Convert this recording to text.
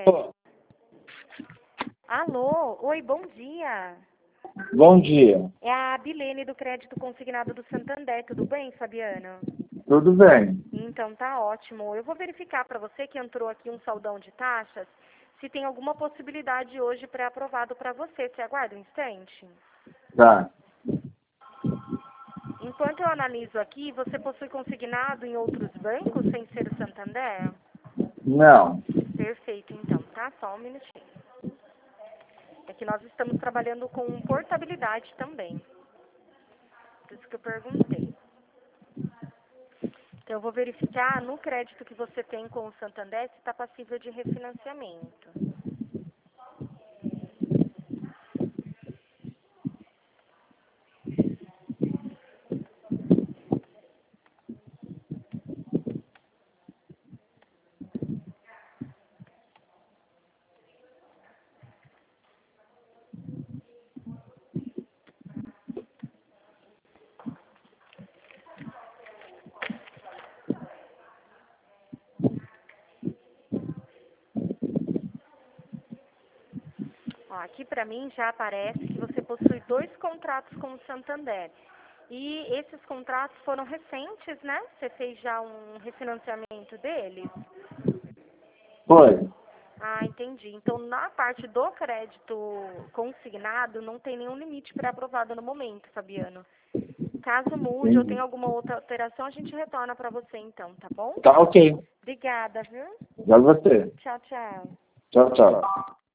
Alô, oi, bom dia. Bom dia. É a Bilene do Crédito Consignado do Santander, tudo bem, Fabiano? Tudo bem? Então tá ótimo. Eu vou verificar para você que entrou aqui um saldão de taxas, se tem alguma possibilidade hoje pré-aprovado para você. Você aguarda um instante? Tá. Enquanto eu analiso aqui, você possui consignado em outros bancos sem ser o Santander? Não. Perfeito, então, tá? Só um minutinho. É que nós estamos trabalhando com portabilidade também. Por isso que eu perguntei. Então, eu vou verificar no crédito que você tem com o Santander se está passível de refinanciamento. Ó, aqui para mim já aparece que você possui 2 contratos com o Santander. E esses contratos foram recentes, né? Você fez já um refinanciamento deles? Foi. Ah, entendi. Então, na parte do crédito consignado, não tem nenhum limite pré-aprovado no momento, Fabiano. Caso mude ou Entendi. tenha alguma outra alteração, a gente retorna para você então, tá bom? Tá ok. Obrigada, viu? Já você. Tchau, tchau. Tchau, tchau.